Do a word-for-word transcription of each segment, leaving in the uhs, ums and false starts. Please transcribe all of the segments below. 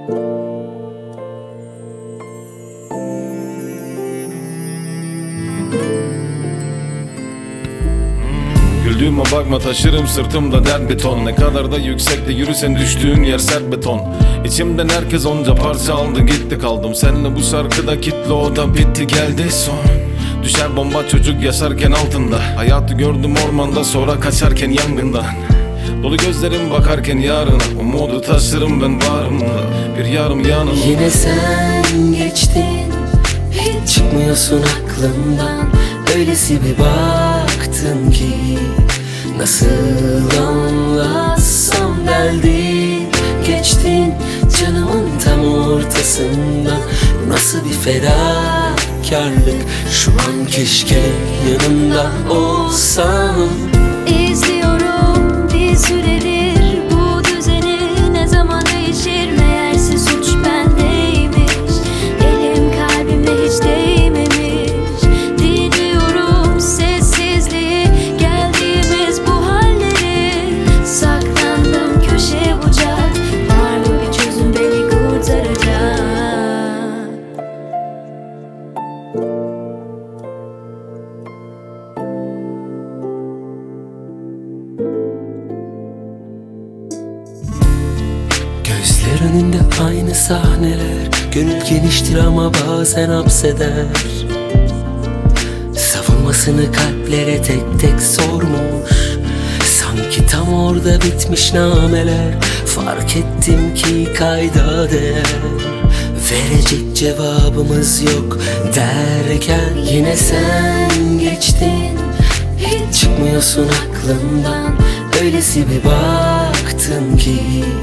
Güldüğüme bakma, taşırım sırtımda dert beton. Ne kadar da yüksekte yürüsen düştüğün yer sert beton. İçimden herkes onca parça aldı gitti, kaldım seninle bu şarkıda kitle, o da bitti geldi son. Düşer bomba çocuk yaşarken altında, hayatı gördüm ormanda sonra kaçarken yangından. Dolu gözlerim bakarken yarına, umudu taşırım ben bağrımda, bir yarım yanım. Yine sen geçtin, hiç çıkmıyorsun aklımdan. Öylesi bir baktın ki nasıl anlatsam deldin. Geçtin canımın tam ortasından. Nasıl bir fedakarlık, şu an keşke yanında olsam. İzliyorum bir süredir bu düzeni, ne zaman değişir meğerse suç bendeymiş. Elim kalbime hiç değmemiş. Dinliyorum sessizliği, geldiğimiz bu halleri. Saklandım köşe bucak, var mı bir çözüm beni kurtaracak? Gözler önünde aynı sahneler, gönül geniştir ama bazen hapseder. Savunmasını kalplere tek tek sormuş, sanki tam orada bitmiş nameler. Fark ettim ki kayda değer, verecek cevabımız yok derken yine sen geçtin, hiç çıkmıyorsun aklımdan. Öylesi bir baktın ki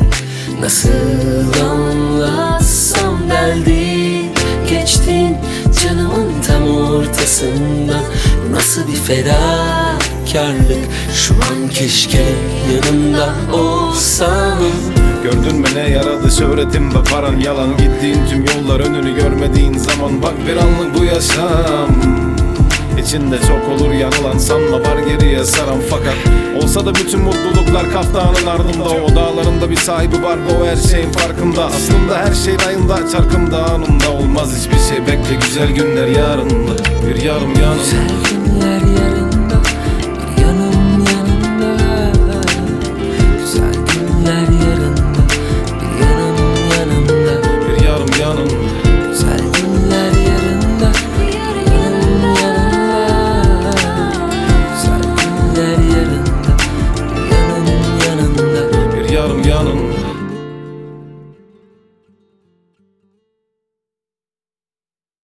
nasıl anlatsam deldin. Geçtin canımın tam ortasından. Nasıl bir fedakarlık, şu an keşke yanımda olsam. Gördün mü ne yaradı şöhretim ve paran yalan. Gittiğin tüm yollar önünü görmediğin zaman, bak bir anlık bu yaşam. İçinde çok olur yanılan, sanma var geriye saran. Fakat olsa da bütün mutluluklar kaftanın ardında. O dağlarında bir sahibi var, o her şeyin farkında. Aslında her şey rayında, çarkımda anında. Olmaz hiçbir şey, bekle güzel günler yarında, bir yarım yanım. Güzel günler yarında, bir yanım yanında. Güzel günler yarında, bir yanım yanında. Bir yarım yanım. Güzel günler yarında, bir yanım yanında. Güzel günler yarında, bir yanım yanında. Bir yarım yanım.